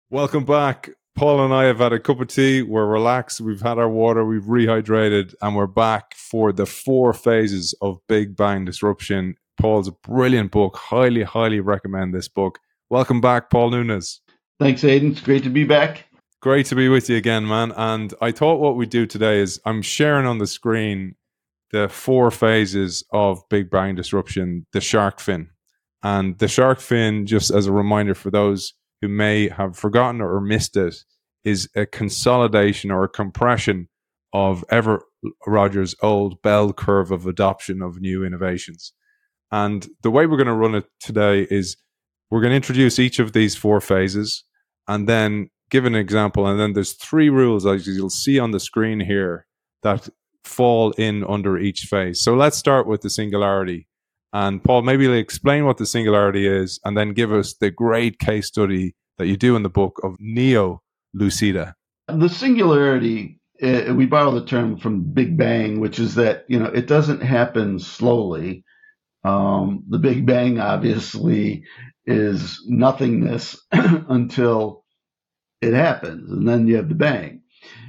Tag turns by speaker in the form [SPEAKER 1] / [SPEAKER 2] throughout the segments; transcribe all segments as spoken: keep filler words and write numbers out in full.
[SPEAKER 1] Welcome back. Paul and I have had a cup of tea. We're relaxed. We've had our water. We've rehydrated, and we're back for the four phases of Big Bang Disruption. Paul's a brilliant book. Highly, highly recommend this book. Welcome back, Paul Nunes.
[SPEAKER 2] Thanks, Aidan. It's great to be back.
[SPEAKER 1] Great to be with you again, man. And I thought what we'd do today is I'm sharing on the screen the four phases of Big Bang Disruption, the shark fin. And the shark fin, just as a reminder for those who may have forgotten or missed it, is a consolidation or a compression of Everett Rogers' old bell curve of adoption of new innovations. And the way we're going to run it today is we're going to introduce each of these four phases and then give an example. And then there's three rules, as you'll see on the screen here, that fall in under each phase. So let's start with the singularity. And Paul, maybe you'll explain what the singularity is and then give us the great case study that you do in the book of Neo Lucida.
[SPEAKER 2] The singularity, uh, we borrow the term from Big Bang, which is that, you know, it doesn't happen slowly. Um, the Big Bang obviously is nothingness until it happens, and then you have the bang.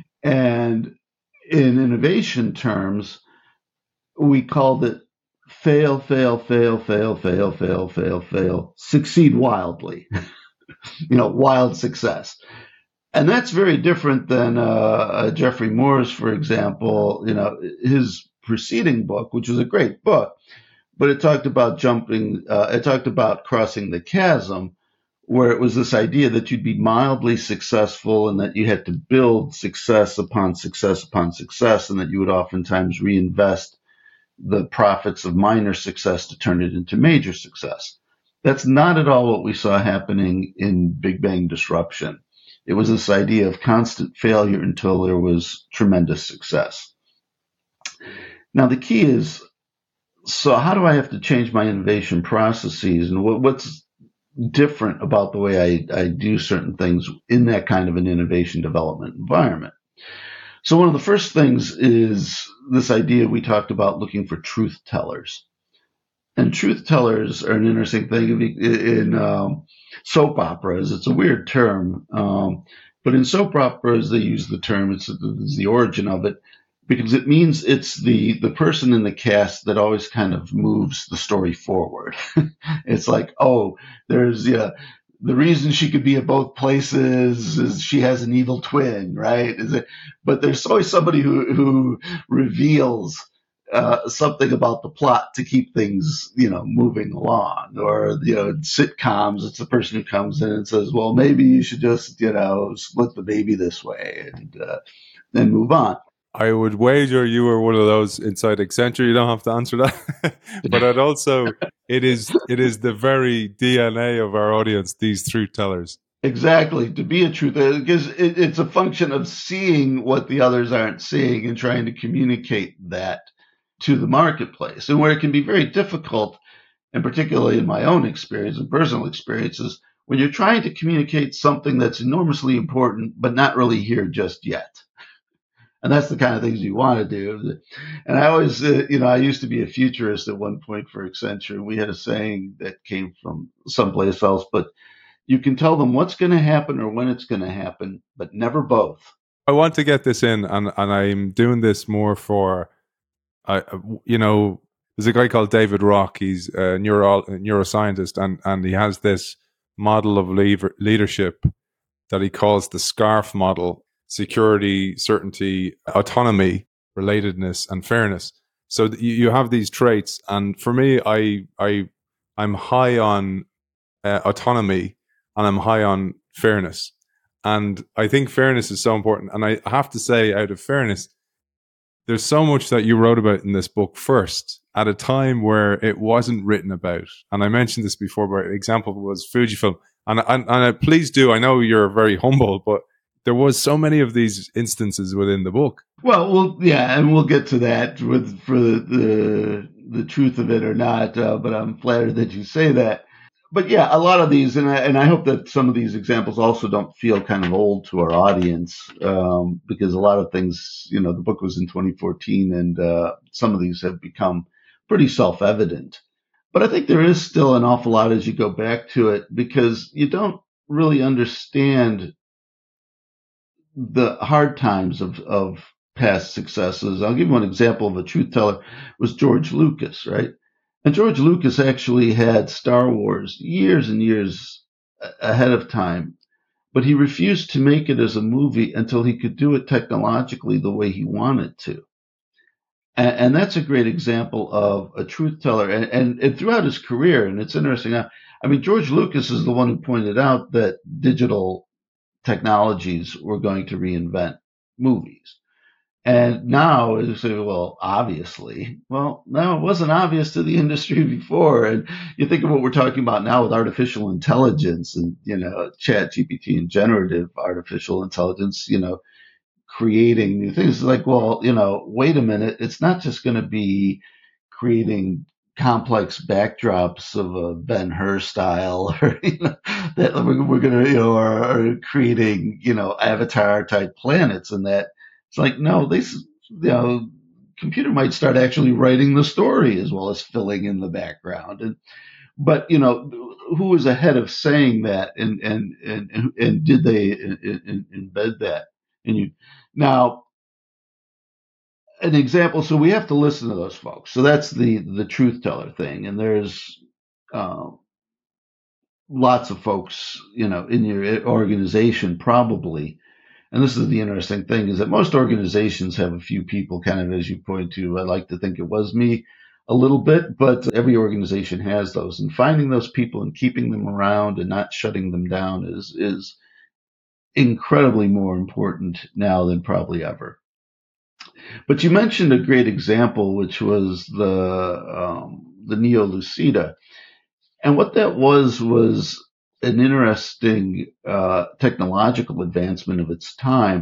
[SPEAKER 2] And in innovation terms, we called it fail, fail, fail, fail, fail, fail, fail, fail, succeed wildly, you know, wild success. And that's very different than uh, Geoffrey Moore's, for example, you know, his preceding book, which was a great book, but it talked about jumping, uh, it talked about crossing the chasm, where it was this idea that you'd be mildly successful and that you had to build success upon success upon success, and that you would oftentimes reinvest the profits of minor success to turn it into major success. That's not at all what we saw happening in Big Bang Disruption. It was this idea of constant failure until there was tremendous success. Now, the key is, so how do I have to change my innovation processes, and what, what's different about the way I, I do certain things in that kind of an innovation development environment? So one of the first things is this idea we talked about looking for truth tellers. And truth tellers are an interesting thing in um, soap operas. It's a weird term, um, but in soap operas they use the term, it's, it's the origin of it, because it means it's the, the person in the cast that always kind of moves the story forward. It's like, oh, there's, yeah, the reason she could be at both places is she has an evil twin, right? Is it? But there's always somebody who, who reveals uh, something about the plot to keep things, you know, moving along. Or, you know, sitcoms, it's the person who comes in and says, well, maybe you should just, you know, split the baby this way and uh, then move on.
[SPEAKER 1] I would wager you were one of those inside Accenture. You don't have to answer that. But I'd also, it is it is the very D N A of our audience, these truth tellers.
[SPEAKER 2] Exactly. To be a truth teller, because it, it's a function of seeing what the others aren't seeing and trying to communicate that to the marketplace. And where it can be very difficult, and particularly in my own experience and personal experiences, when you're trying to communicate something that's enormously important, but not really here just yet. And that's the kind of things you want to do. And I always, uh, you know, I used to be a futurist at one point for Accenture, and we had a saying that came from someplace else, but you can tell them what's going to happen or when it's going to happen, but never both.
[SPEAKER 1] I want to get this in, and, and I'm doing this more for, uh, you know, there's a guy called David Rock. He's a, neuro, a neuroscientist, and, and he has this model of lever, leadership that he calls the SCARF model: security, certainty, autonomy, relatedness, and fairness. So you, you have these traits, and for me, I, I, I'm high on uh, autonomy, and I'm high on fairness. And I think fairness is so important. And I have to say, out of fairness, there's so much that you wrote about in this book first, at a time where it wasn't written about. And I mentioned this before, but an example was Fujifilm. And, and, and please do, I know you're very humble, but there was so many of these instances within the book.
[SPEAKER 2] Well, well, yeah, and we'll get to that with for the the, the truth of it or not. Uh, but I'm flattered that you say that. But yeah, a lot of these, and I, and I hope that some of these examples also don't feel kind of old to our audience, um, because a lot of things, you know, the book was in twenty fourteen, and uh, some of these have become pretty self-evident. But I think there is still an awful lot as you go back to it, because you don't really understand the hard times of, of past successes. I'll give you one example of a truth teller was George Lucas, right? And George Lucas actually had Star Wars years and years ahead of time, but he refused to make it as a movie until he could do it technologically the way he wanted to. And, and that's a great example of a truth teller. And, and, and throughout his career, and it's interesting, I, I mean, George Lucas is the one who pointed out that digital technologies were going to reinvent movies. And now you say, well, obviously. Well, no, it wasn't obvious to the industry before. And you think of what we're talking about now with artificial intelligence and, you know, Chat G P T and generative artificial intelligence, you know, creating new things. It's like, well, you know, wait a minute. It's not just going to be creating complex backdrops of a Ben-Hur style, or you know, that we're, we're going to, you know, or, or creating, you know, Avatar type planets, and that it's like, no, this, you know, computer might start actually writing the story as well as filling in the background. And but you know, who was ahead of saying that, and and and and did they embed that in you? Now, an example. So we have to listen to those folks. So that's the the truth teller thing, and there's uh, lots of folks, you know, in your organization probably. And this is the interesting thing, is that most organizations have a few people, kind of as you point to. I like to think it was me a little bit, but every organization has those. And finding those people and keeping them around and not shutting them down is is incredibly more important now than probably ever. But you mentioned a great example, which was the um, the Neo Lucida, and what that was was an interesting uh, technological advancement of its time.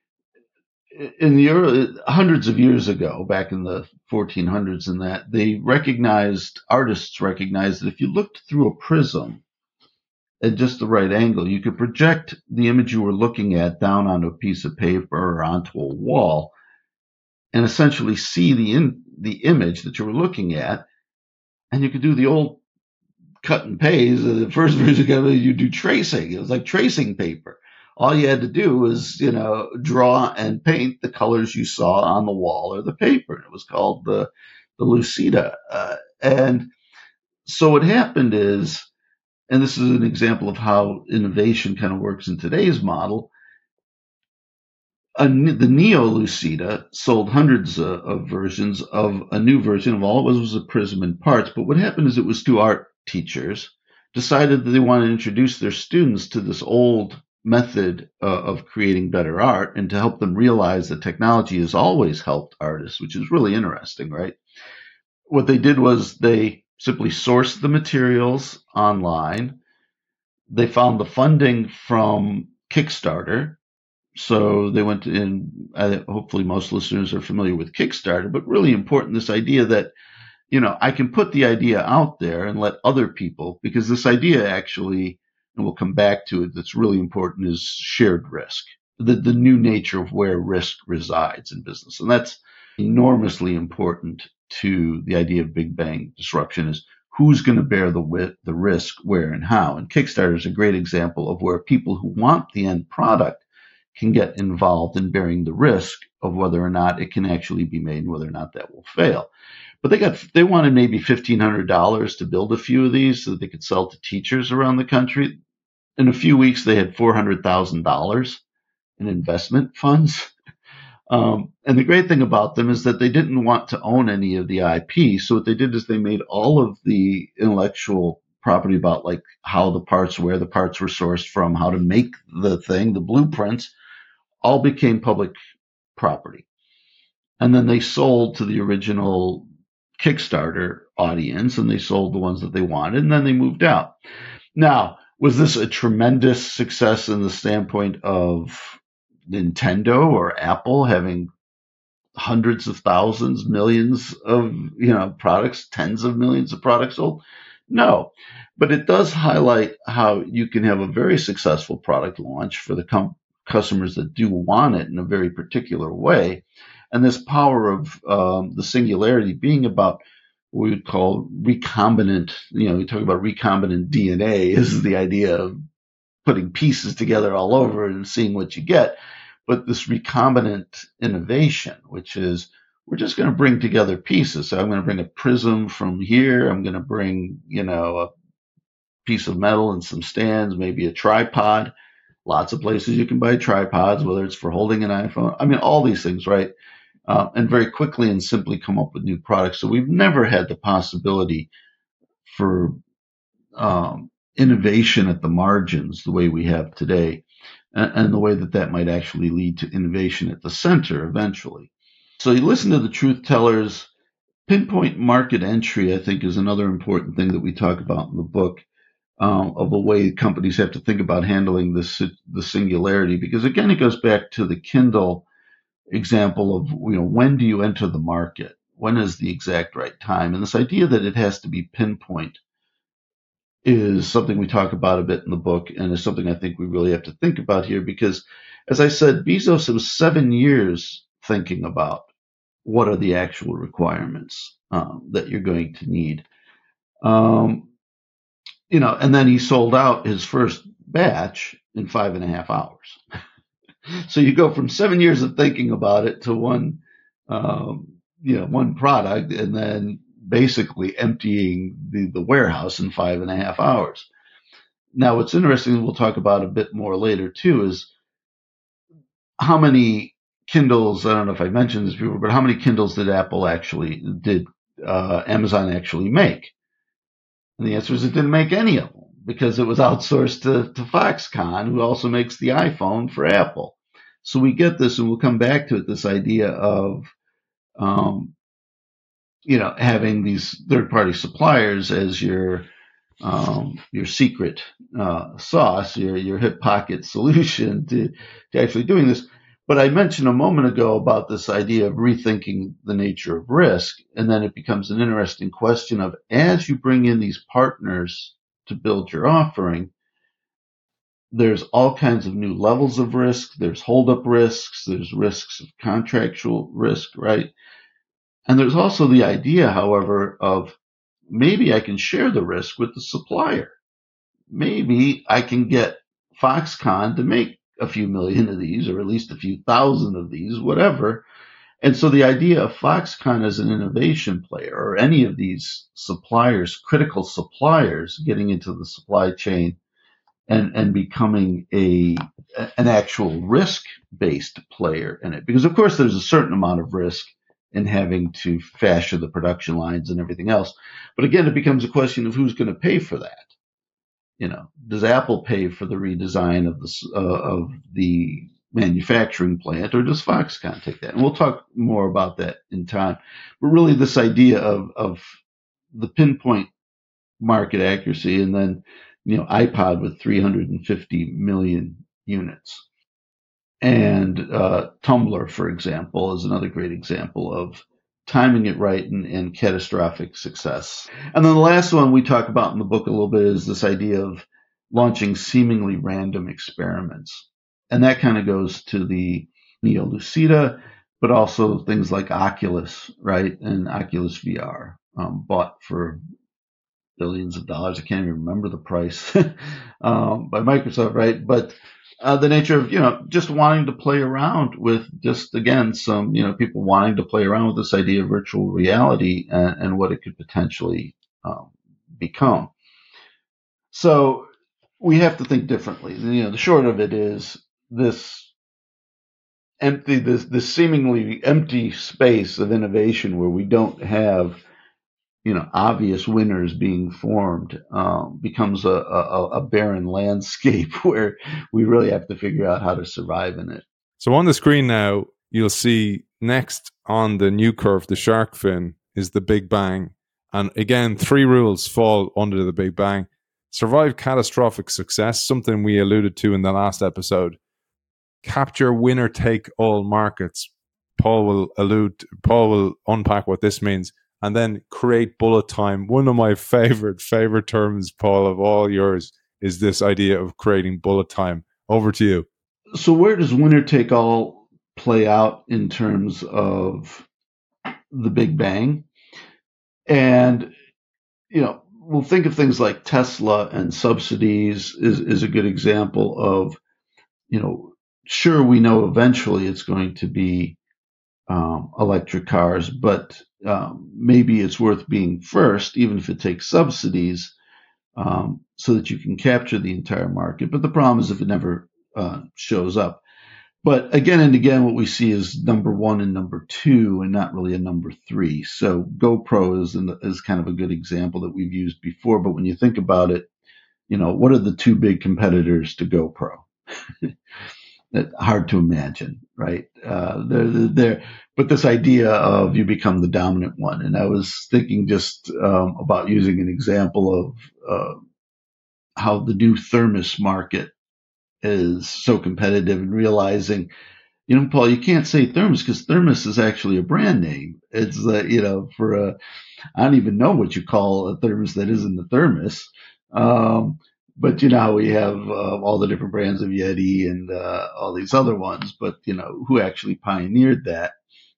[SPEAKER 2] In the early hundreds of years ago, back in the fourteen hundreds, and that they recognized artists recognized that if you looked through a prism at just the right angle, you could project the image you were looking at down onto a piece of paper or onto a wall, and essentially see the in, the image that you were looking at, and you could do the old cut and paste. The first version of it, you do tracing. It was like tracing paper. All you had to do was, you know, draw and paint the colors you saw on the wall or the paper. It was called the the Lucida. Uh, and so what happened is, and this is an example of how innovation kind of works in today's model, a, the Neo Lucida sold hundreds of, of versions of a new version of all it was was a prism and parts. But what happened is it was two art teachers decided that they wanted to introduce their students to this old method uh, of creating better art, and to help them realize that technology has always helped artists, which is really interesting, right? What they did was they simply sourced the materials online. They found the funding from Kickstarter. So they went in, uh, hopefully most listeners are familiar with Kickstarter, but really important, this idea that, you know, I can put the idea out there and let other people, because this idea actually, and we'll come back to it, that's really important, is shared risk, the, the new nature of where risk resides in business. And that's enormously important to the idea of Big Bang disruption, is who's going to bear the, the risk, where, and how. And Kickstarter is a great example of where people who want the end product can get involved in bearing the risk of whether or not it can actually be made and whether or not that will fail. But they got they wanted maybe fifteen hundred dollars to build a few of these so that they could sell to teachers around the country. In a few weeks, they had four hundred thousand dollars in investment funds. Um, and the great thing about them is that they didn't want to own any of the I P. So what they did is they made all of the intellectual property about, like, how the parts, where the parts were sourced from, how to make the thing, the blueprints, all became public property. And then they sold to the original Kickstarter audience, and they sold the ones that they wanted, and then they moved out. Now, was this a tremendous success in the standpoint of Nintendo or Apple having hundreds of thousands, millions of, you know, products, tens of millions of products sold? No, but it does highlight how you can have a very successful product launch for the com- customers that do want it in a very particular way. And this power of um, the singularity being about what we would call recombinant, you know, we talk about recombinant D N A is the idea of putting pieces together all over and seeing what you get, but this recombinant innovation, which is we're just going to bring together pieces. So I'm going to bring a prism from here. I'm going to bring, you know, a piece of metal and some stands, maybe a tripod. Lots of places you can buy tripods, whether it's for holding an iPhone. I mean, all these things, right? Uh, and very quickly and simply come up with new products. So we've never had the possibility for um, innovation at the margins the way we have today, and, and the way that that might actually lead to innovation at the center eventually. So you listen to the truth tellers. Pinpoint market entry, I think, is another important thing that we talk about in the book, um, of a way companies have to think about handling this, the singularity. Because again, it goes back to the Kindle example of, you know, when do you enter the market? When is the exact right time? And this idea that it has to be pinpoint is something we talk about a bit in the book, and is something I think we really have to think about here, because, as I said, Bezos was seven years thinking about what are the actual requirements um, that you're going to need. Um, you know, and then he sold out his first batch in five and a half hours. So you go from seven years of thinking about it to one, um, you know, one product, and then basically emptying the, the warehouse in five and a half hours. Now, what's interesting, we'll talk about a bit more later too, is how many Kindles, I don't know if I mentioned this before, but how many Kindles did Apple actually, did uh, Amazon actually make? And the answer is it didn't make any of them, because it was outsourced to, to Foxconn, who also makes the iPhone for Apple. So we get this, and we'll come back to it, this idea of, um, you know, having these third-party suppliers as your um, your secret uh, sauce, your your hip pocket solution to, to actually doing this. But I mentioned a moment ago about this idea of rethinking the nature of risk, and then it becomes an interesting question of, as you bring in these partners to build your offering, there's all kinds of new levels of risk. There's holdup risks. There's risks of contractual risk, right? And there's also the idea, however, of maybe I can share the risk with the supplier. Maybe I can get Foxconn to make a few million of these, or at least a few thousand of these, whatever. And so the idea of Foxconn as an innovation player, or any of these suppliers, critical suppliers, getting into the supply chain and, and becoming a an actual risk-based player in it. Because, of course, there's a certain amount of risk in having to fashion the production lines and everything else. But again, it becomes a question of who's going to pay for that. You know, does Apple pay for the redesign of the uh, of the manufacturing plant, or does Foxconn take that? And we'll talk more about that in time. But really, this idea of of the pinpoint market accuracy, and then, you know, iPod with three hundred fifty million units, and uh, Tumblr, for example, is another great example of timing it right and, and catastrophic success. And then the last one we talk about in the book a little bit is this idea of launching seemingly random experiments. And that kind of goes to the Neo Lucida, but also things like Oculus, right? And Oculus V R, um, bought for billions of dollars. I can't even remember the price um, by Microsoft, right? But Uh, the nature of, you know, just wanting to play around with, just, again, some, you know, people wanting to play around with this idea of virtual reality and, and what it could potentially um, become. So we have to think differently. You know, the short of it is this empty, this, this seemingly empty space of innovation where we don't have, you know, obvious winners being formed, um, becomes a, a, a barren landscape where we really have to figure out how to survive in it.
[SPEAKER 1] So on the screen now, you'll see next on the new curve, the shark fin, is the Big Bang. And again, three rules fall under the Big Bang. Survive catastrophic success, something we alluded to in the last episode. Capture winner-take-all markets. Paul will allude, Paul will unpack what this means. And then create bullet time. One of my favorite, favorite terms, Paul, of all yours, is this idea of creating bullet time. Over to you.
[SPEAKER 2] So where does winner take all play out in terms of the Big Bang? And, you know, we'll think of things like Tesla and subsidies is, is a good example of, you know, sure, we know eventually it's going to be um, electric cars, but um, maybe it's worth being first, even if it takes subsidies, um, so that you can capture the entire market. But the problem is if it never uh, shows up. But again and again, what we see is number one and number two, and not really a number three. So GoPro is an, is kind of a good example that we've used before. But when you think about it, you know, what are the two big competitors to GoPro? Hard to imagine, right? Uh, they're, they're, but this idea of you become the dominant one, and I was thinking just um, about using an example of uh, how the new thermos market is so competitive, and realizing, you know, Paul, you can't say thermos because thermos is actually a brand name. It's uh, you know, for a, I don't even know what you call a thermos that isn't a thermos. Um, but you know how we have uh, all the different brands of Yeti and uh, all these other ones, but you know who actually pioneered that.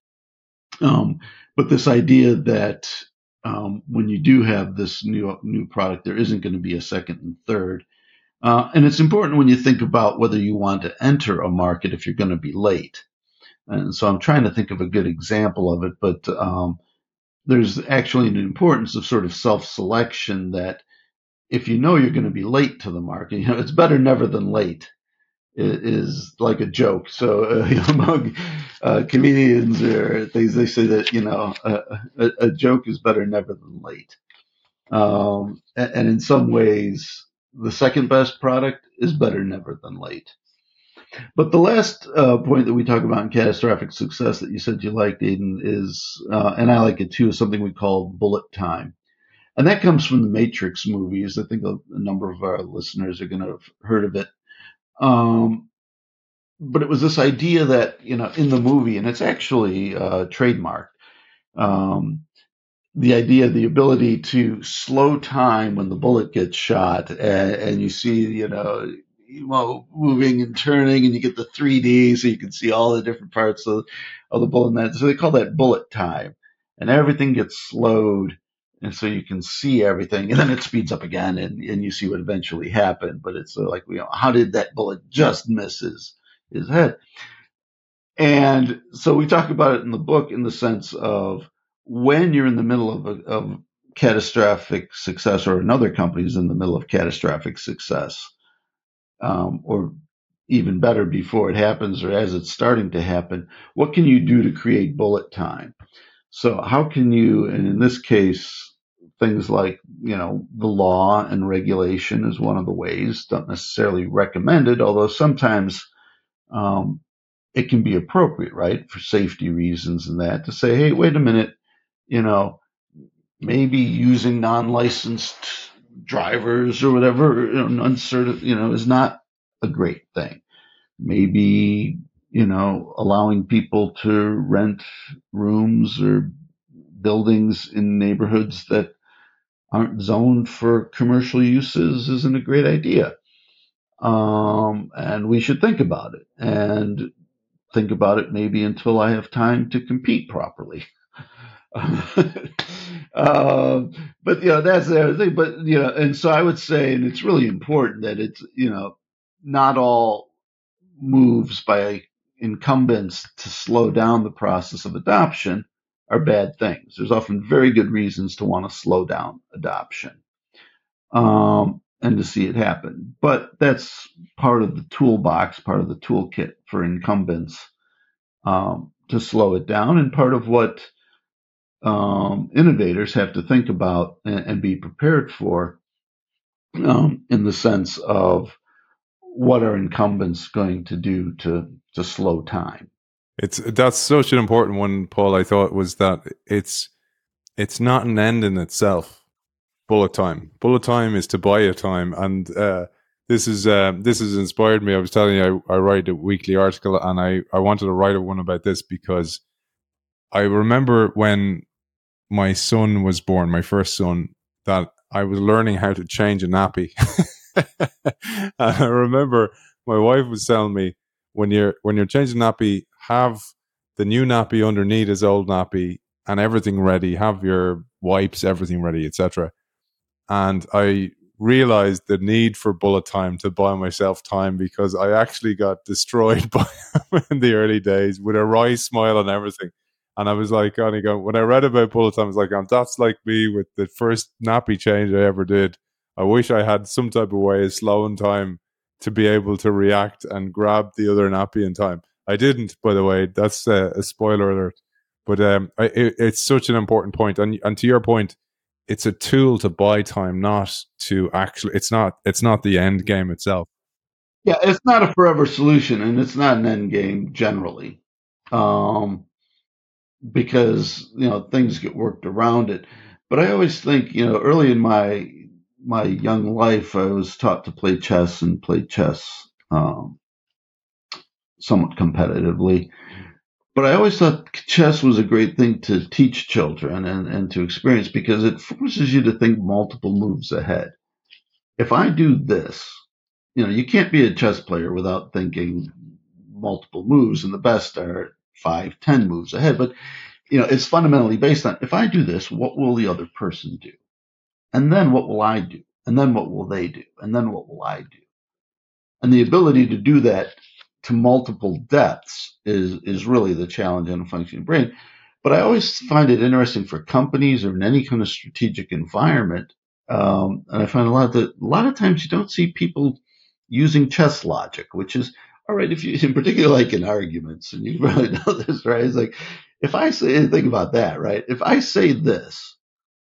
[SPEAKER 2] Um, but this idea that um, when you do have this new new product, there isn't going to be a second and third. Uh, and it's important when you think about whether you want to enter a market if you're going to be late. And so I'm trying to think of a good example of it, but um, there's actually an importance of sort of self-selection that if you know you're going to be late to the market, you know, it's better never than late is like a joke. So uh, you know, among uh, comedians or things, they say that, you know, a, a, a joke is better never than late. Um, and, and in some ways, the second best product is better never than late. But the last uh, point that we talk about in catastrophic success that you said you liked, Aidan, is, uh, and I like it too, is something we call bullet time. And that comes from the Matrix movies. I think a, a number of our listeners are going to have heard of it. Um, but it was this idea that, you know, in the movie, and it's actually uh, trademarked, um, the idea, the ability to slow time when the bullet gets shot, and, and you see, you know, well, moving and turning, and you get the three D, so you can see all the different parts of, of the bullet. And that, so they call that bullet time, and everything gets slowed, and so you can see everything, and then it speeds up again, and, and you see what eventually happened. But it's uh, like, you know, how did that bullet just miss his his head? And so we talk about it in the book in the sense of when you're in the middle of a of catastrophic success, or another company is in the middle of catastrophic success, um, or even better, before it happens or as it's starting to happen, what can you do to create bullet time? So how can you, and in this case, things like, you know, the law and regulation is one of the ways, don't necessarily recommend it, although sometimes um, it can be appropriate, right, for safety reasons and that, to say, hey, wait a minute, you know, maybe using non-licensed drivers or whatever, you know, uncertain, you know, is not a great thing. Maybe, you know, allowing people to rent rooms or buildings in neighborhoods that aren't zoned for commercial uses isn't a great idea. Um, and we should think about it, and think about it maybe until I have time to compete properly. um, but you know, that's the other thing. But you know, and so I would say, and it's really important that it's, you know, not all moves by incumbents to slow down the process of adoption are bad things. There's often very good reasons to want to slow down adoption, um, and to see it happen. But that's part of the toolbox, part of the toolkit for incumbents, um, to slow it down, and part of what um, innovators have to think about and, and be prepared for, um, in the sense of what are incumbents going to do to to slow time.
[SPEAKER 1] It's that's such an important one, Paul. I thought was that it's it's not an end in itself. Bullet time. Bullet time is to buy a time, and uh, this is uh, this has inspired me. I was telling you, I, I write a weekly article, and I I wanted to write one about this because I remember when my son was born, my first son, that I was learning how to change a nappy. And I remember my wife was telling me, when you're when you're changing nappy, have the new nappy underneath his old nappy and everything ready. Have your wipes, everything ready, et cetera. and I realized the need for bullet time to buy myself time, because I actually got destroyed by him in the early days with a wry smile and everything. And I was like, only going, when I read about bullet time, I was like, oh, that's like me with the first nappy change I ever did. I wish I had some type of way of slowing time to be able to react and grab the other nappy in time. I didn't, by the way. That's a, a spoiler alert. But um, I, it, it's such an important point. And, and to your point, it's a tool to buy time, not to actually. It's not. It's not the end game itself.
[SPEAKER 2] Yeah, it's not a forever solution, and it's not an end game generally, um, because you know things get worked around it. But I always think, you know, early in my my young life, I was taught to play chess and play chess um, somewhat competitively. But I always thought chess was a great thing to teach children and, and to experience, because it forces you to think multiple moves ahead. If I do this, you know, you can't be a chess player without thinking multiple moves, and the best are five, ten moves ahead. But, you know, it's fundamentally based on, if I do this, what will the other person do? And then what will I do? And then what will they do? And then what will I do? And the ability to do that to multiple depths is is really the challenge in a functioning brain. But I always find it interesting for companies or in any kind of strategic environment. Um, and I find a lot that a lot of times you don't see people using chess logic, which is all right. If you, in particular, like in arguments, and you probably know this, right? It's like, if I say, think about that, right? If I say this,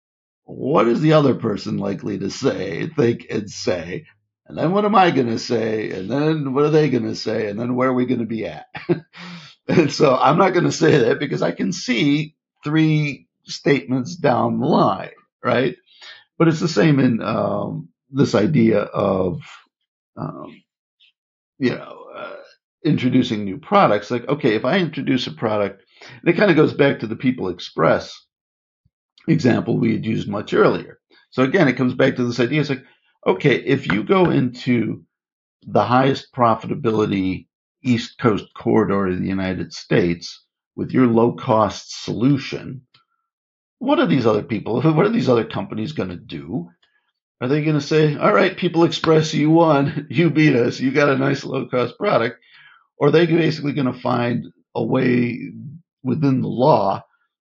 [SPEAKER 2] what is the other person likely to say, think, and say? And then what am I going to say? And then what are they going to say? And then where are we going to be at? And so I'm not going to say that, because I can see three statements down the line, right? But it's the same in um, this idea of, um, you know, uh, introducing new products. Like, okay, if I introduce a product, and it kind of goes back to the People Express example we had used much earlier. So again, it comes back to this idea. It's like, okay, if you go into the highest profitability East Coast corridor of the United States with your low cost solution, what are these other people, what are these other companies going to do? Are they going to say, all right, People Express, you won, you beat us, you got a nice low cost product? Or are they basically going to find a way within the law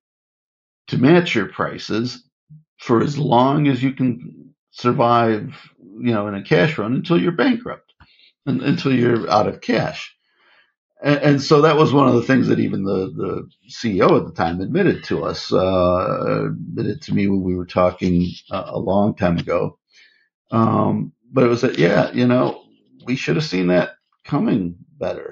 [SPEAKER 2] to match your prices for as long as you can survive, you know, in a cash run until you're bankrupt, and, until you're out of cash? And, and so that was one of the things that even the, the C E O at the time admitted to us, uh, admitted to me when we were talking uh, a long time ago. Um, but it was that, yeah, you know, we should have seen that coming better.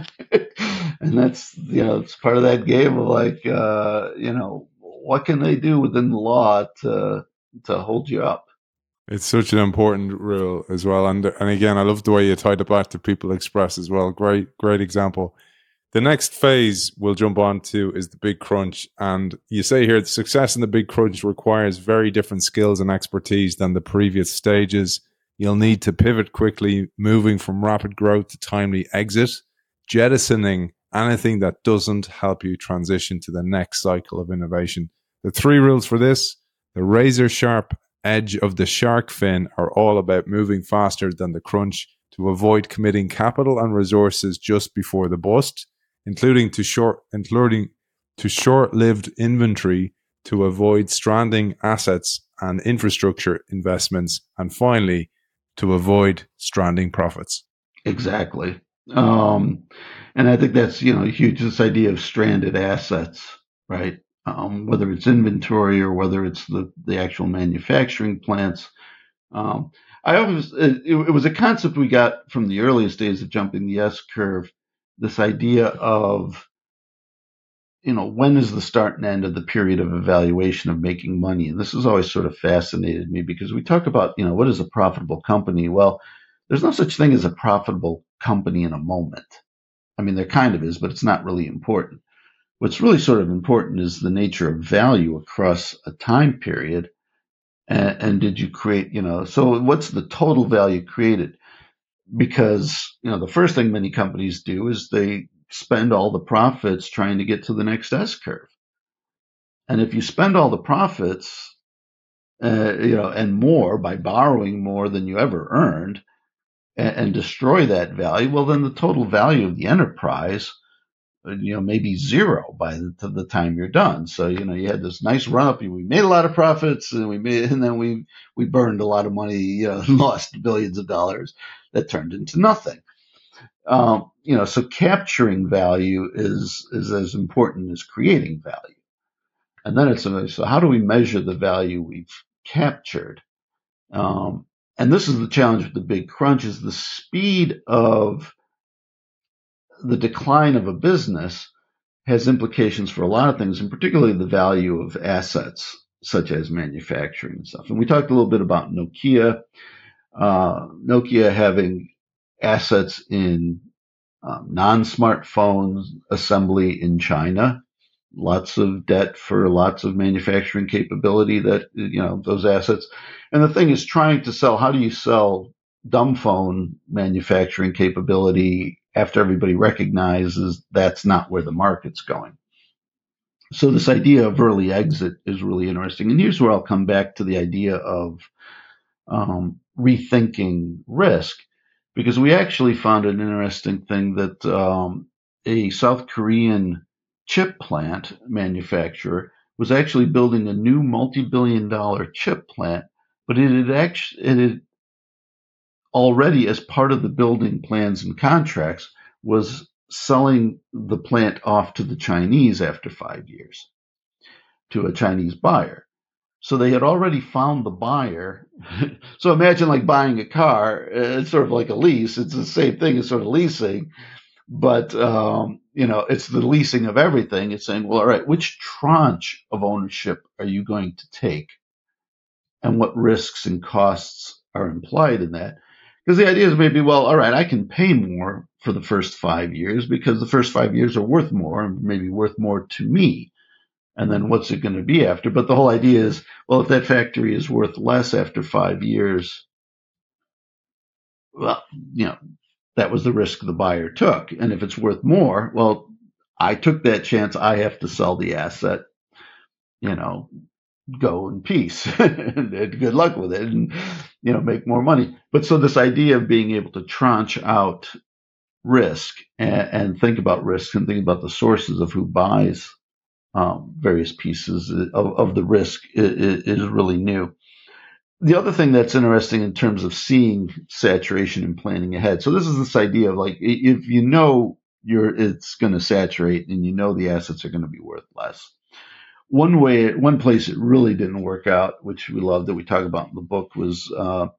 [SPEAKER 2] And that's, you know, it's part of that game of like, uh, you know, what can they do within the law to to hold you up?
[SPEAKER 1] It's such an important rule as well. And and again, I love the way you tied it back to People Express as well. Great, great example. The next phase we'll jump on to is the big crunch. And you say here, the success in the big crunch requires very different skills and expertise than the previous stages. You'll need to pivot quickly, moving from rapid growth to timely exit, jettisoning anything that doesn't help you transition to the next cycle of innovation. The three rules for this: the razor sharp edge of the shark fin are all about moving faster than the crunch to avoid committing capital and resources just before the bust, including to short including to short-lived inventory to avoid stranding assets and infrastructure investments, and finally to avoid stranding profits.
[SPEAKER 2] Exactly. Um, and I think that's, you know, huge, this idea of stranded assets, right? Um, whether it's inventory or whether it's the, the actual manufacturing plants. Um, I always, it, it was a concept we got from the earliest days of jumping the S curve, this idea of, you know, when is the start and end of the period of evaluation of making money? And this has always sort of fascinated me, because we talk about, you know, what is a profitable company? Well, there's no such thing as a profitable company in a moment. I mean, there kind of is, but it's not really important. What's really sort of important is the nature of value across a time period. And, and did you create, you know, so what's the total value created? Because, you know, the first thing many companies do is they spend all the profits trying to get to the next S curve. And if you spend all the profits uh, you know, and more by borrowing more than you ever earned, and, and destroy that value, well, then the total value of the enterprise, you know, maybe zero by the, the time you're done. So, you know, you had this nice run up, we made a lot of profits, and we made, and then we, we burned a lot of money, you know, lost billions of dollars that turned into nothing. Um, you know, so capturing value is, is as important as creating value. And then it's, so how do we measure the value we've captured? Um, and this is the challenge with the big crunch, is the speed of the decline of a business has implications for a lot of things, and particularly the value of assets such as manufacturing and stuff. And we talked a little bit about Nokia, uh, Nokia having assets in um, non-smartphone assembly in China, lots of debt for lots of manufacturing capability that, you know, those assets. And the thing is trying to sell, how do you sell dumb phone manufacturing capability after everybody recognizes that's not where the market's going? So this idea of early exit is really interesting. And here's where I'll come back to the idea of um, rethinking risk, because we actually found an interesting thing that um, a South Korean chip plant manufacturer was actually building a new multi-billion dollar chip plant, but it had actually, it had already, as part of the building plans and contracts, was selling the plant off to the Chinese after five years to a Chinese buyer. So they had already found the buyer. So imagine like buying a car. It's sort of like a lease. It's the same thing as sort of leasing, but um, you know, it's the leasing of everything. It's saying, well, all right, which tranche of ownership are you going to take, and what risks and costs are implied in that? Because the idea is maybe, well, all right, I can pay more for the first five years because the first five years are worth more, and maybe worth more to me. And then what's it going to be after? But the whole idea is, well, if that factory is worth less after five years, well, you know, that was the risk the buyer took. And if it's worth more, well, I took that chance. I have to sell the asset, you know, go in peace and good luck with it, and, you know, make more money. But so this idea of being able to tranche out risk and, and think about risk and think about the sources of who buys um, various pieces of, of the risk is, is really new. The other thing that's interesting in terms of seeing saturation and planning ahead. So this is this idea of like, if you know you're, it's going to saturate and you know the assets are going to be worth less. One way, one place it really didn't work out, which we love that we talk about in the book, was uh,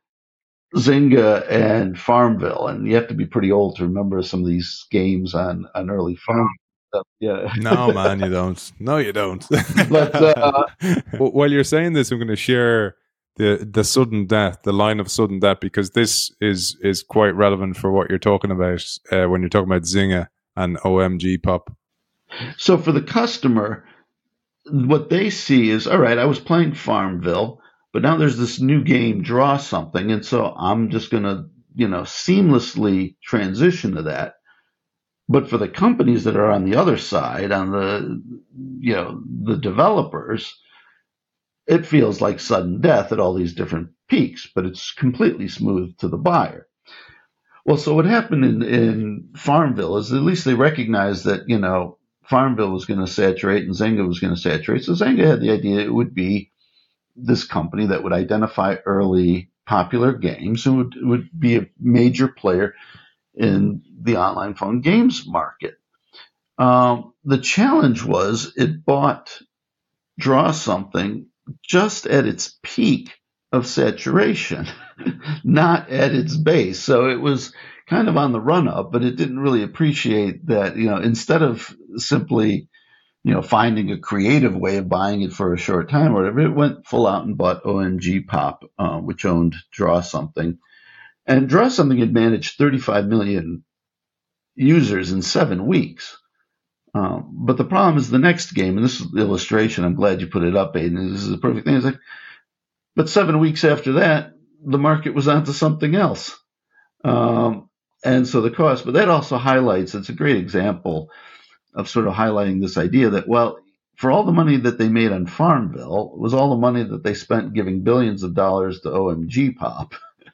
[SPEAKER 2] Zynga and Farmville. And you have to be pretty old to remember some of these games on, on early Farm. Yeah.
[SPEAKER 1] No, man, you don't. No, you don't.
[SPEAKER 2] But uh,
[SPEAKER 1] while you're saying this, I'm going to share the the sudden death, the line of sudden death, because this is is quite relevant for what you're talking about uh, when you're talking about Zynga and O M G Pop.
[SPEAKER 2] So for the customer, what they see is, all right, I was playing Farmville, but now there's this new game, Draw Something, and so I'm just going to, you know, seamlessly transition to that. But for the companies that are on the other side, on the, you know, the developers, it feels like sudden death at all these different peaks, but it's completely smooth to the buyer. Well, so what happened in, in Farmville is at least they recognized that, you know, Farmville was going to saturate and Zynga was going to saturate. So Zynga had the idea it would be this company that would identify early popular games and would, would be a major player in the online phone games market. Um, the challenge was it bought Draw Something just at its peak of saturation, not at its base. So it was kind of on the run up, but it didn't really appreciate that, you know, instead of simply, you know, finding a creative way of buying it for a short time or whatever, it went full out and bought O M G Pop, uh, which owned Draw Something. And Draw Something had managed thirty-five million users in seven weeks. Um, but the problem is the next game, and this is the illustration, I'm glad you put it up, Aiden. This is a perfect thing. It's like, but seven weeks after that, the market was onto something else. Um, and so the cost, but that also highlights, it's a great example of sort of highlighting this idea that, well, for all the money that they made on Farmville was all the money that they spent giving billions of dollars to O M G Pop.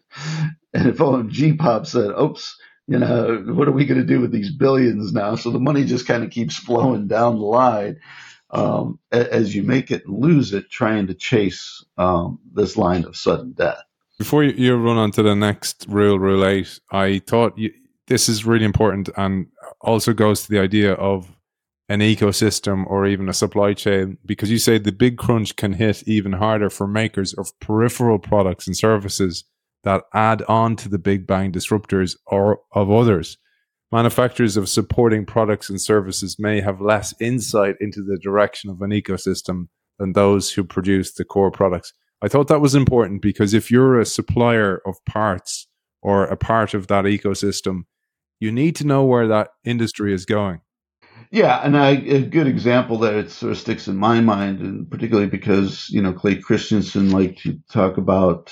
[SPEAKER 2] And if O M G Pop said, oops, you know, what are we going to do with these billions now? So the money just kind of keeps flowing down the line um, as you make it and lose it, trying to chase um, this line of sudden death.
[SPEAKER 1] Before you run on to the next rule, rule eight, I thought you, this is really important and also goes to the idea of an ecosystem or even a supply chain, because you say the big crunch can hit even harder for makers of peripheral products and services that add on to the big bang disruptors or of others. Manufacturers of supporting products and services may have less insight into the direction of an ecosystem than those who produce the core products. I thought that was important because if you're a supplier of parts or a part of that ecosystem, you need to know where that industry is going.
[SPEAKER 2] Yeah, and I, a good example that it sort of sticks in my mind, and particularly because, you know, Clay Christensen liked to talk about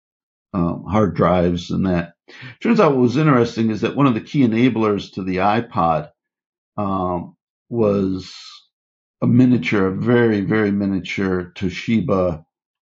[SPEAKER 2] um, hard drives and that. Turns out what was interesting is that one of the key enablers to the iPod um, was a miniature, a very, very miniature Toshiba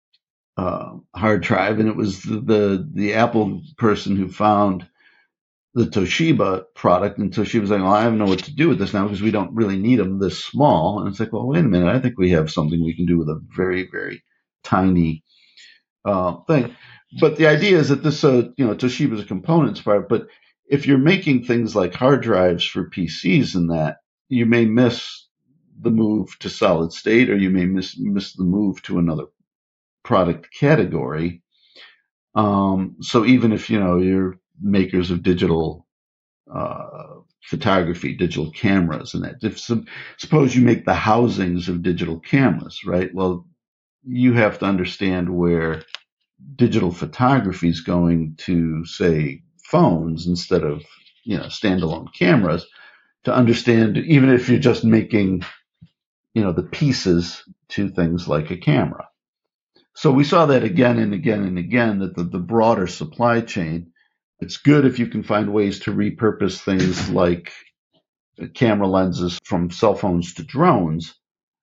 [SPEAKER 2] uh, hard drive, and it was the, the the Apple person who found the Toshiba product, and Toshiba's like, well, I don't know what to do with this now because we don't really need them this small. And it's like, well, wait a minute, I think we have something we can do with a very, very tiny uh, thing. But the idea is that this, uh, you know, Toshiba's a components part, but if you're making things like hard drives for P Cs and that, you may miss the move to solid state, or you may miss miss the move to another product category. Um, so even if, you know, you're makers of digital uh, photography, digital cameras, and that. If suppose you make the housings of digital cameras, right? Well, you have to understand where digital photography is going to, say, phones instead of, you know, standalone cameras, to understand, even if you're just making, you know, the pieces to things like a camera. So we saw that again and again and again, that the, the broader supply chain, it's good if you can find ways to repurpose things like camera lenses from cell phones to drones,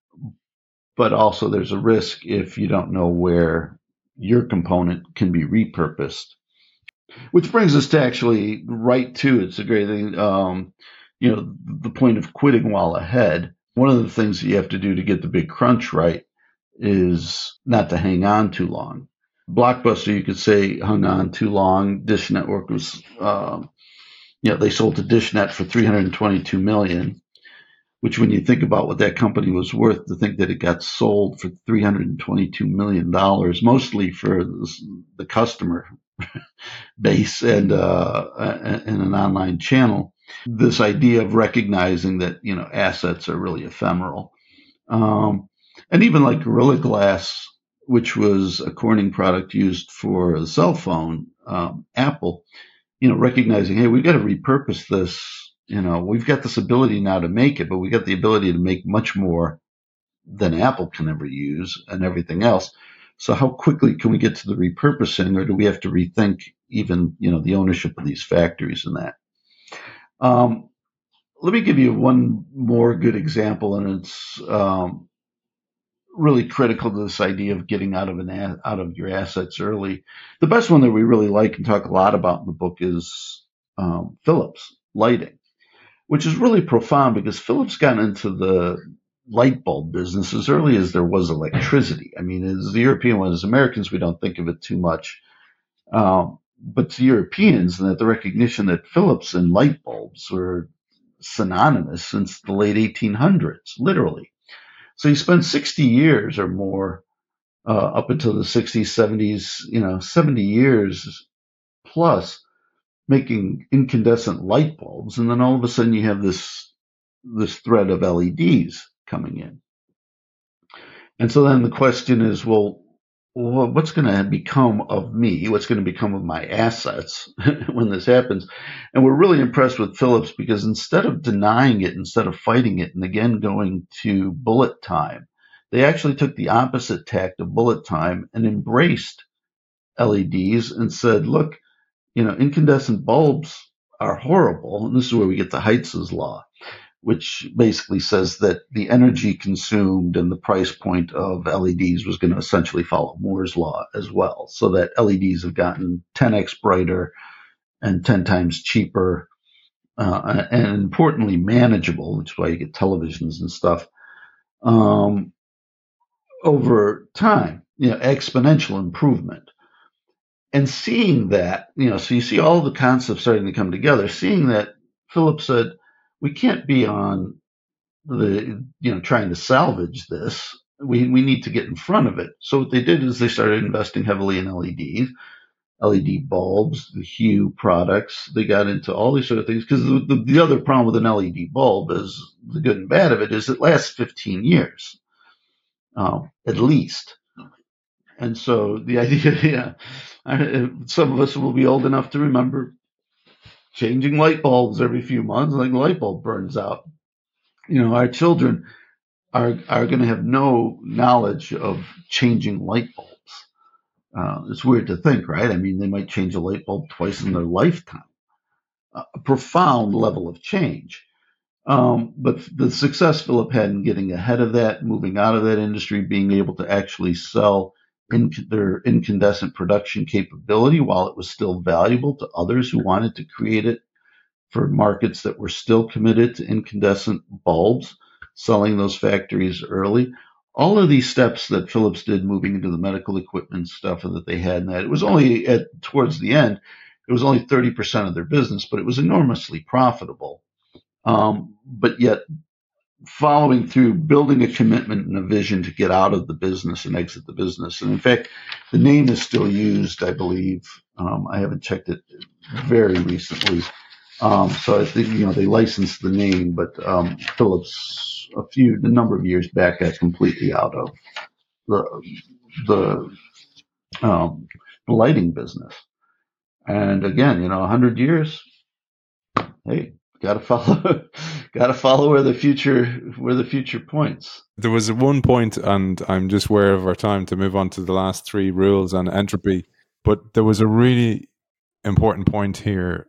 [SPEAKER 2] but also there's a risk if you don't know where your component can be repurposed. Which brings us to actually right to, it's a great thing, um, you know, the point of quitting while ahead. One of the things that you have to do to get the big crunch right is not to hang on too long. Blockbuster, you could say, hung on too long. Dish Network was, uh, you know, they sold to DishNet for three hundred twenty-two million dollars, which when you think about what that company was worth, to think that it got sold for three hundred twenty-two million dollars, mostly for the customer base and, uh, and an online channel. This idea of recognizing that, you know, assets are really ephemeral. Um, and even like Gorilla Glass, which was a Corning product used for a cell phone, um, Apple, you know, recognizing, hey, we've got to repurpose this. You know, we've got this ability now to make it, but we got the ability to make much more than Apple can ever use and everything else. So how quickly can we get to the repurposing, or do we have to rethink even, you know, the ownership of these factories and that? Um, let me give you one more good example, and it's um, really critical to this idea of getting out of an a- out of your assets early. The best one that we really like and talk a lot about in the book is um, Philips lighting, which is really profound because Philips got into the light bulb business as early as there was electricity. I mean, as the European ones, as Americans, we don't think of it too much. Um, but to Europeans, that the recognition that Philips and light bulbs were synonymous since the late eighteen hundreds, literally. So you spend sixty years or more, uh, up until the sixties, seventies, you know, seventy years plus, making incandescent light bulbs, and then all of a sudden you have this this thread of L E Ds coming in. And so then the question is, well, well what's going to become of me? What's going to become of my assets when this happens? And we're really impressed with Philips because instead of denying it, instead of fighting it, and again going to bullet time, they actually took the opposite tact of bullet time and embraced L E Ds and said, look, you know, incandescent bulbs are horrible. And this is where we get the Heitz's law. which basically says that the energy consumed and the price point of L E Ds was going to essentially follow Moore's law as well, so that L E Ds have gotten ten x brighter and ten times cheaper, uh, and importantly manageable, which is why you get televisions and stuff, um, over time, you know, exponential improvement. And seeing that, you know, so you see all the concepts starting to come together, seeing that, Philips said, we can't be on the, you know, trying to salvage this. We, we need to get in front of it. So what they did is they started investing heavily in L E Ds, L E D bulbs, the Hue products. They got into all these sort of things because the, the, the other problem with an L E D bulb is, the good and bad of it is it lasts fifteen years, um, at least. And so the idea, yeah, I, some of us will be old enough to remember changing light bulbs every few months, like the light bulb burns out. You know, our children are are going to have no knowledge of changing light bulbs. Uh, it's weird to think, right? I mean, they might change a light bulb twice in their lifetime. Uh, a profound level of change. Um, but the success Philip had in getting ahead of that, moving out of that industry, being able to actually sell in their incandescent production capability while it was still valuable to others who wanted to create it for markets that were still committed to incandescent bulbs, selling those factories early. All of these steps that Philips did moving into the medical equipment stuff that they had, and that it was only at towards the end, it was only thirty percent of their business, but it was enormously profitable. Um, but yet following through, building a commitment and a vision to get out of the business and exit the business. And in fact, the name is still used, I believe. Um, I haven't checked it very recently. Um, so I think, you know, they licensed the name, but um, Philips, a few, a number of years back, got completely out of the, the, um, the lighting business. And again, you know, a hundred years, hey, gotta follow, gotta follow where the future, where the future points.
[SPEAKER 1] There was one point, and I'm just aware of our time to move on to the last three rules on entropy, but there was a really important point here.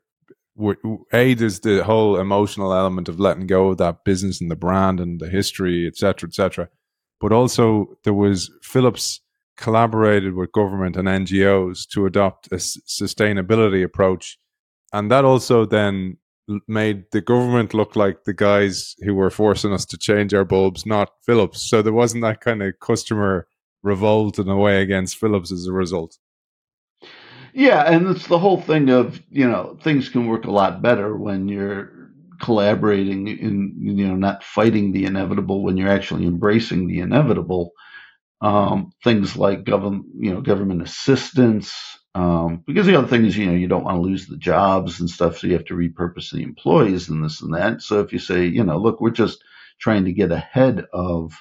[SPEAKER 1] A, there's the whole emotional element of letting go of that business and the brand and the history, et cetera, et cetera. But also there was Philips collaborated with government and N G Os to adopt a s- sustainability approach. And that also then made the government look like the guys who were forcing us to change our bulbs, not Philips. So there wasn't that kind of customer revolt in a way against Philips as a result.
[SPEAKER 2] Yeah, and it's the whole thing of, you know, things can work a lot better when you're collaborating and, you know, not fighting the inevitable, when you're actually embracing the inevitable. Um, things like government, you know, government assistance, um, because the other thing is, you know, you don't want to lose the jobs and stuff, so you have to repurpose the employees and this and that. So if you say, you know, look, we're just trying to get ahead of,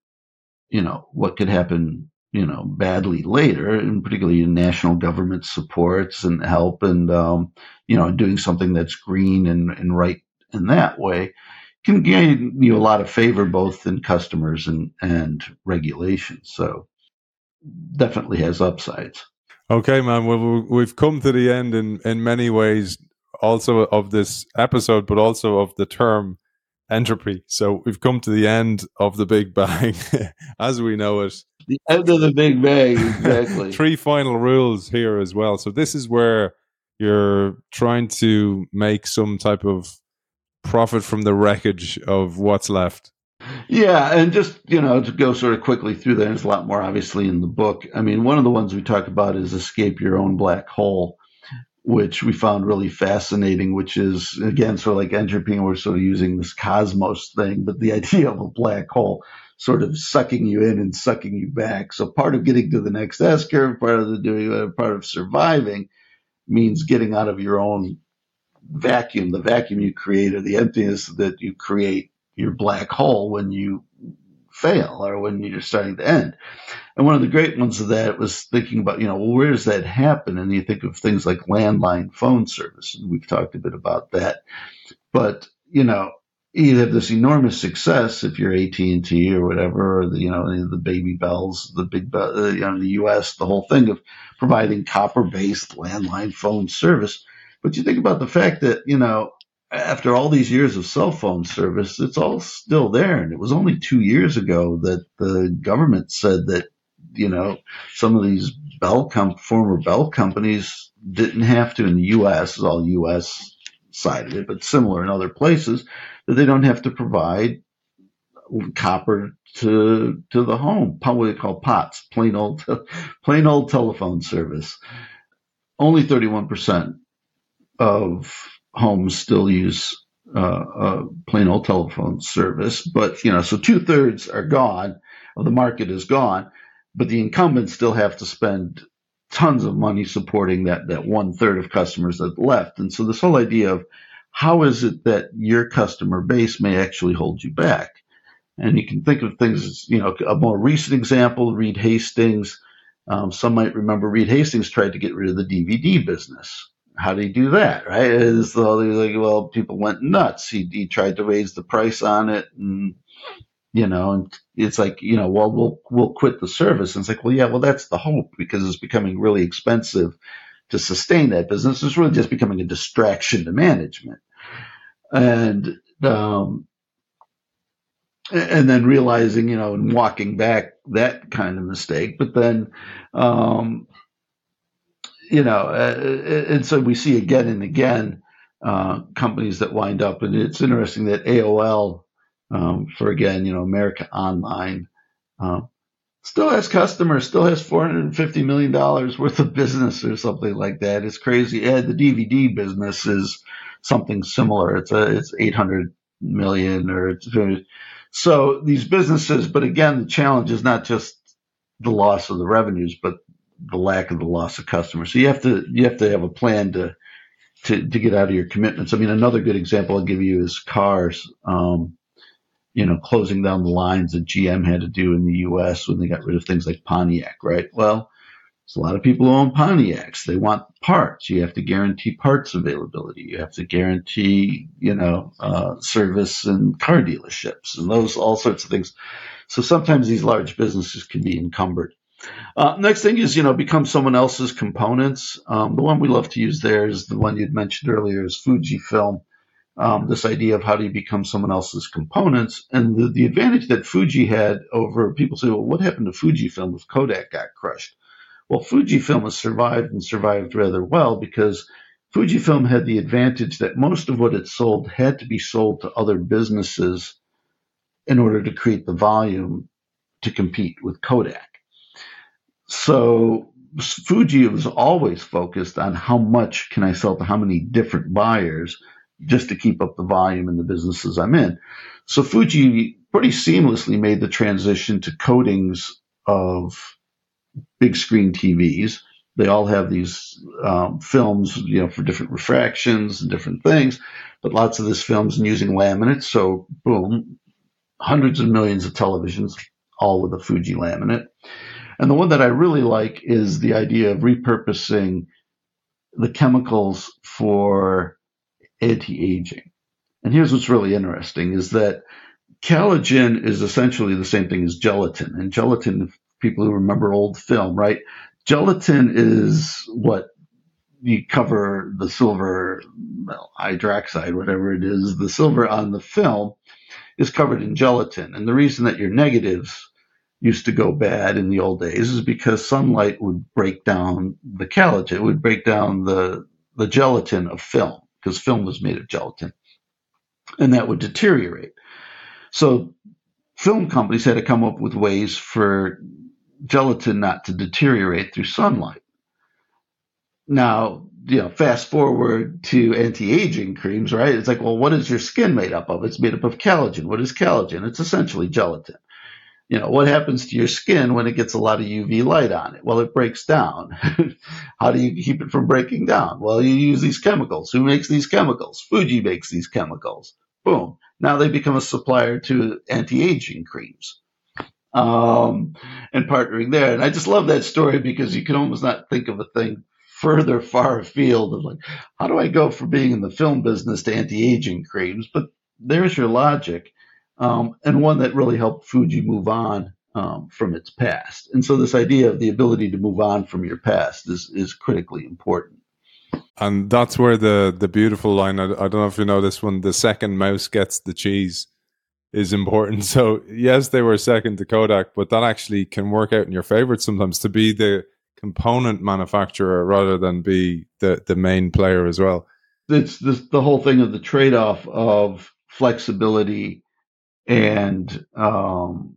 [SPEAKER 2] you know, what could happen, you know, badly later, and particularly in national government supports and help, and um, you know, doing something that's green and, and right in that way, can gain you a lot of favor both in customers and, and regulations. So definitely has upsides.
[SPEAKER 1] Okay, man. Well, we've come to the end in, in many ways, also of this episode, but also of the term entropy. So we've come to the end of the Big Bang as we know it.
[SPEAKER 2] The end of the Big Bang, exactly.
[SPEAKER 1] Three final rules here as well. So this is where you're trying to make some type of profit from the wreckage of what's left.
[SPEAKER 2] Yeah, and just, you know, to go sort of quickly through there, there's a lot more obviously in the book. I mean, one of the ones we talk about is escape your own black hole, which we found really fascinating, which is, again, sort of like entropy, and we're sort of using this cosmos thing, but the idea of a black hole sort of sucking you in and sucking you back. So part of getting to the next S curve, part of the doing, uh, part of surviving means getting out of your own vacuum, the vacuum you create, or the emptiness that you create, your black hole, when you fail or when you're starting to end. And one of the great ones of that was thinking about, you know, well, where does that happen? And you think of things like landline phone service. And we've talked a bit about that. But, you know, you have this enormous success if you're A T and T or whatever, or the, you know, the Baby Bells, the big, uh, you know, the U S, the whole thing of providing copper-based landline phone service. But you think about the fact that, you know, after all these years of cell phone service, it's all still there. And it was only two years ago that the government said that, you know, some of these Bell com- former Bell companies didn't have to, in the U S, it's all U S side of it, but similar in other places, that they don't have to provide copper to to the home. What they call POTS, plain old plain old telephone service. Only thirty-one percent of homes still use uh, uh, plain old telephone service, but you know, so two thirds are gone, of the market is gone, but the incumbents still have to spend tons of money supporting that that one third of customers that left. And so this whole idea of how is it that your customer base may actually hold you back, and you can think of things as, you know, a more recent example, Reed Hastings. Um, some might remember Reed Hastings tried to get rid of the D V D business. How did he do that, right? It's like, well, people went nuts. He, he tried to raise the price on it, and, you know, and it's like, you know, well, we'll we'll quit the service. And it's like, well, yeah, well, that's the hope, because it's becoming really expensive to sustain that business. It's really just becoming a distraction to management. And um, and then realizing, you know, and walking back that kind of mistake. But then, um, you know, uh, and so we see again and again uh, companies that wind up, and it's interesting that A O L, um, for again, you know, America Online, uh, still has customers, still has four hundred fifty million dollars worth of business or something like that. It's crazy. And the D V D business is something similar. It's a, it's eight hundred million, or it's, so these businesses, but again, the challenge is not just the loss of the revenues, but the lack of the loss of customers. So you have to you have to have a plan to to to get out of your commitments. I mean, another good example I'll give you is cars. Um, you know, closing down the lines that G M had to do in the U S when they got rid of things like Pontiac, right? Well, there's a lot of people who own Pontiacs. They want parts. You have to guarantee parts availability. You have to guarantee, you know, uh, service and car dealerships and those, all sorts of things. So sometimes these large businesses can be encumbered. Uh, next thing is, you know, become someone else's components. Um, the one we love to use there is the one you'd mentioned earlier, is Fujifilm. Um, this idea of how do you become someone else's components. And the, the advantage that Fuji had over, people say, well, what happened to Fujifilm if Kodak got crushed? Well, Fujifilm has survived and survived rather well, because Fujifilm had the advantage that most of what it sold had to be sold to other businesses in order to create the volume to compete with Kodak. So Fuji was always focused on how much can I sell to how many different buyers, just to keep up the volume in the businesses I'm in. So Fuji pretty seamlessly made the transition to coatings of big screen T Vs. They all have these um, films, you know, for different refractions and different things, but lots of this film's using laminates. So boom, hundreds of millions of televisions, all with a Fuji laminate. And the one that I really like is the idea of repurposing the chemicals for anti-aging. And here's what's really interesting, is that collagen is essentially the same thing as gelatin. And gelatin, people who remember old film, right? Gelatin is what you cover the silver, well, hydroxide, whatever it is, the silver on the film is covered in gelatin. And the reason that your negatives used to go bad in the old days is because sunlight would break down the collagen. It would break down the, the gelatin of film, because film was made of gelatin, and that would deteriorate. So film companies had to come up with ways for gelatin not to deteriorate through sunlight. Now, you know, fast forward to anti-aging creams, right? It's like, well, what is your skin made up of? It's made up of collagen. What is collagen? It's essentially gelatin. You know, what happens to your skin when it gets a lot of U V light on it? Well, it breaks down. How do you keep it from breaking down? Well, you use these chemicals. Who makes these chemicals? Fuji makes these chemicals. Boom. Now they become a supplier to anti-aging creams. Um, and partnering there. And I just love that story, because you can almost not think of a thing further far afield of like, how do I go from being in the film business to anti-aging creams? But there's your logic. Um, and one that really helped Fuji move on um, from its past. And so this idea of the ability to move on from your past is, is critically important.
[SPEAKER 1] And that's where the the beautiful line, I, I don't know if you know this one, the second mouse gets the cheese, is important. So yes, they were second to Kodak, but that actually can work out in your favor sometimes, to be the component manufacturer rather than be the, the main player as well.
[SPEAKER 2] It's this, the whole thing of the trade-off of flexibility and um,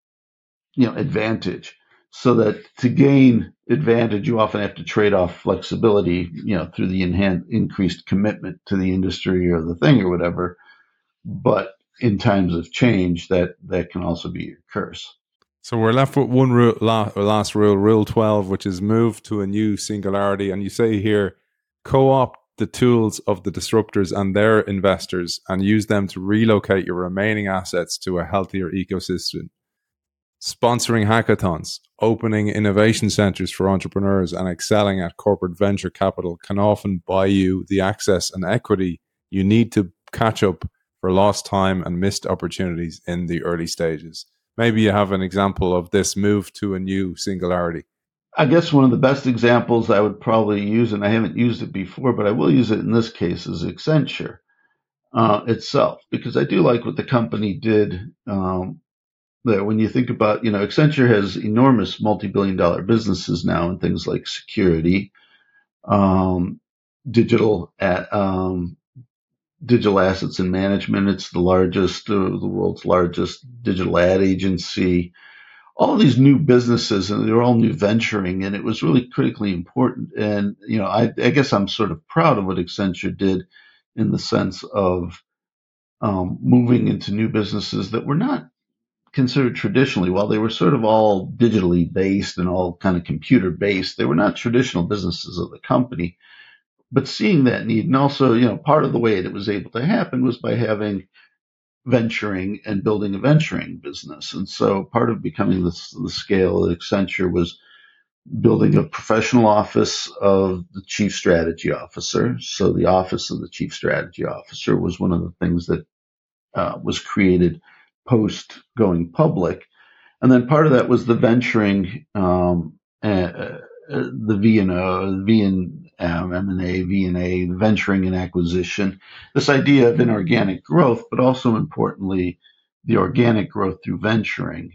[SPEAKER 2] you know advantage. So that to gain advantage, you often have to trade off flexibility, you know, through the enhanced, increased commitment to the industry or the thing or whatever. But in times of change, that that can also be your curse.
[SPEAKER 1] So we're left with one rule, last rule, Rule twelve, which is move to a new singularity. And you say here, co-opt the tools of the disruptors and their investors and use them to relocate your remaining assets to a healthier ecosystem. Sponsoring hackathons, opening innovation centers for entrepreneurs, and excelling at corporate venture capital can often buy you the access and equity you need to catch up for lost time and missed opportunities in the early stages. Maybe you have an example of this move to a new singularity.
[SPEAKER 2] I guess one of the best examples I would probably use, and I haven't used it before, but I will use it in this case, is Accenture uh, itself, because I do like what the company did. Um, that when you think about, you know, Accenture has enormous multi-billion dollar businesses now in things like security, um, digital, at, um, digital assets and management. It's the largest, uh, the world's largest digital ad agency. All these new businesses, and they're all new venturing, and it was really critically important. And you know, I, I guess I'm sort of proud of what Accenture did in the sense of um, moving into new businesses that were not considered traditionally, while they were sort of all digitally based and all kind of computer based, they were not traditional businesses of the company. But seeing that need, and also, you know, part of the way it was able to happen was by having venturing and building a venturing business. And so part of becoming the, the scale at Accenture was building a professional office of the chief strategy officer. So the office of the chief strategy officer was one of the things that uh, was created post going public. And then part of that was the venturing, um, uh, the V and O, V and um, M and A, V and A, venturing and acquisition, this idea of inorganic growth, but also importantly, the organic growth through venturing,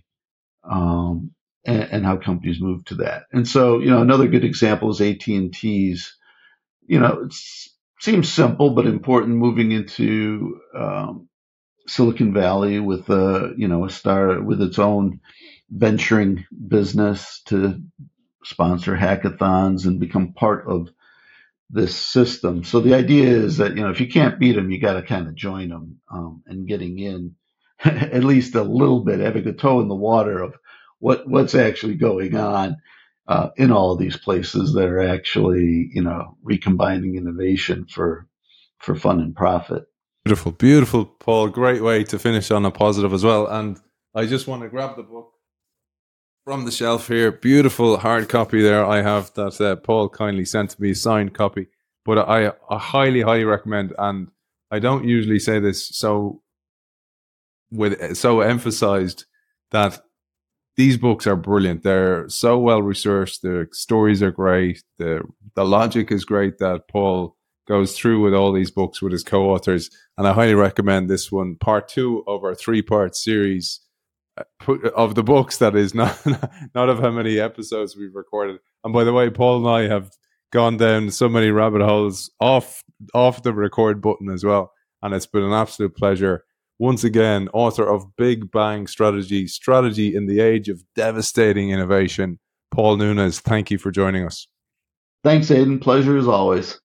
[SPEAKER 2] um, and, and how companies move to that. And so, you know, another good example is A T and T's, you know, it seems simple, but important, moving into, um, Silicon Valley with a, you know, a star with its own venturing business to sponsor hackathons and become part of this system. So the idea is that, you know, if you can't beat them, you got to kind of join them, um, and getting in at least a little bit, having a toe in the water of what what's actually going on uh, in all of these places that are actually, you know, recombining innovation for for fun and profit.
[SPEAKER 1] Beautiful, beautiful, Paul. Great way to finish on a positive as well. And I just want to grab the book from the shelf here. Beautiful hard copy there. I have that uh, Paul kindly sent to me, signed copy. But I, I highly, highly recommend, and I don't usually say this so with so emphasized, that these books are brilliant. They're so well researched. The stories are great. The the logic is great that Paul goes through with all these books with his co-authors, and I highly recommend this one, part two of our three-part series of the books. That is not not of how many episodes we've recorded. And by the way, Paul and I have gone down so many rabbit holes off off the record button as well, and it's been an absolute pleasure. Once again, author of Big Bang Strategy, Strategy in the Age of Devastating Innovation, Paul Nunes, thank you for joining us.
[SPEAKER 2] Thanks, Aidan. Pleasure as always.